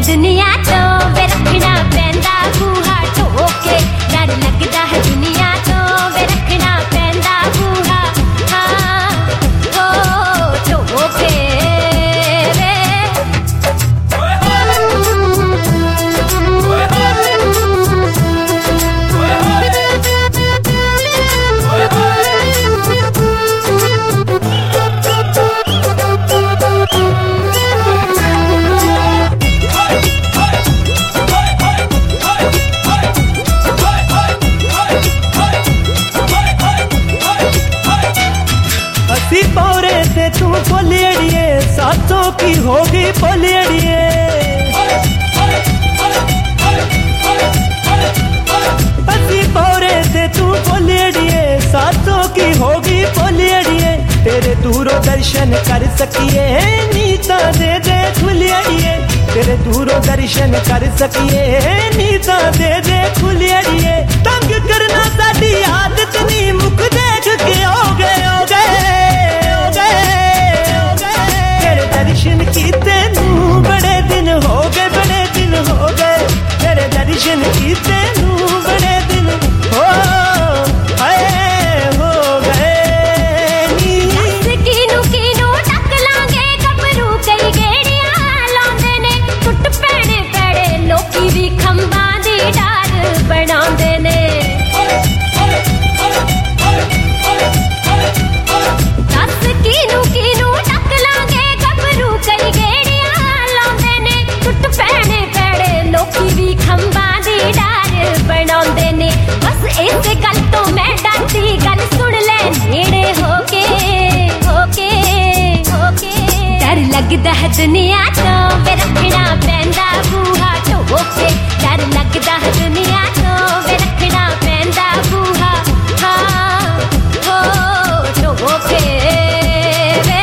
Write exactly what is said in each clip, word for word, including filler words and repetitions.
दुनिया तो वे रखना पैंदा बूहा ठोके, डर लगदा है दुनिया तो वे रखना पैंदा बूहा हाँ हो ठोके रे। पौरे से तू बोलिए सातों की होगी बोलिए, पसी पौरे से तू बोलिए सातों की होगी बोलिए, तेरे दूरों दर्शन कर सकिए नीता दे दे खुलिए, तेरे दूरों दर्शन कर सकिए नीता दे दे खुलिए, तंग करना साडी आदत नी मुख देख के हो गए हो गए दर्शन कीते नू बड़े दिन हो गए बड़े दिन हो गए, तेरे दर्शन कीते नू बड़े दिन हो आए हो गए नी। कीनू कीनू टक लांगे गबरू कई गेड़ियां लांदे ने, टुट पैणे पैड़े लोकी भी खंबां दी डार बनांदे ने। दस कीनू कीनू टक लांगे गबरू कई गेड़ियां लांदे ने, टुट पैणे पैड़े लोकी भी खंबां दी डार बनांदे ने। बस इस गल तो मैं डरदी गल सुन ले नेड़े होके होके होके, डर लगदा है दुनिया तो वे रखना पैंदा बूहा ठोके, डर लगदा है दुनिया तो वे रखना पैंदा बूहा हाँ हो ठोके रे।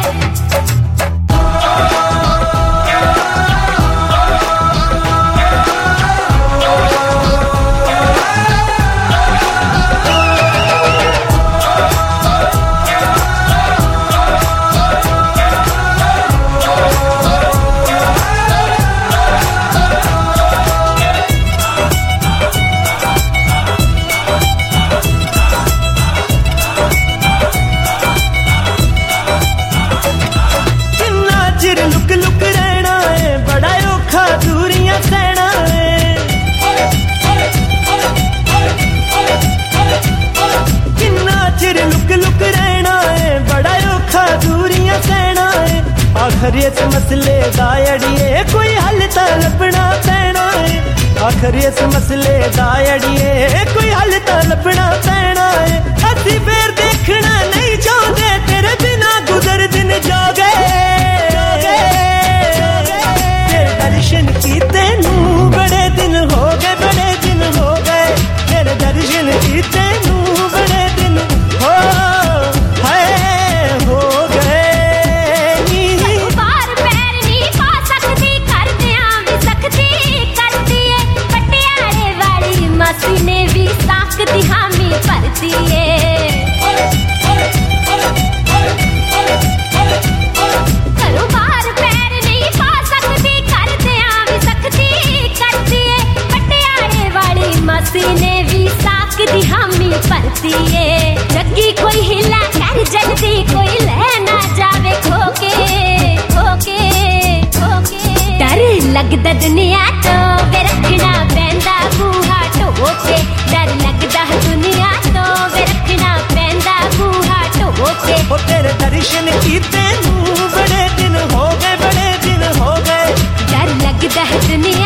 लुक लुक रहना है बड़ा औखा दूरियां सहना है, किन्ना चिर लुक लुक रहना है बड़ा औखा दूरियां सहना है, आखिर इस मसले दा अड़िए कोई हल तां लभना पैना है, आखिर इस मसले दा अड़िए कोई हल तां लभना पैना है। असीं फिर देखना नहीं चाहते तेरे बिना गुजर दिन जा गए, दर्शन कीते नू बड़े दिन हो गए बड़े दिन हो गए, तेरे दर्शन कीते नू बड़े दिन हो हाय हो गए नी। बार पैर नहीं पा सकती करदियां भी सख्ती करदी है, पटियाले वाली मासी ने भी साक दी हामी भरती है। घरों बाहर पैर नहीं पा सकती करदियां भी सख्ती करदी है, पटियाले वाली मासी ने भी साक दी हामी भरती है। जग्गी कोई हिला कर जल्दी कोई ले ना जावे खोके खोके खोके, डर लगदा दुनिया तो वे रखना पैंदा बूहा ठोके, डर लगदा दुनिया तो वे रखना पैंदा बूहा ठोके। ओ तेरे दर्शन कीते नू बड़े दिन हो गए बड़े दिन हो गए, डर लगदा दुनिया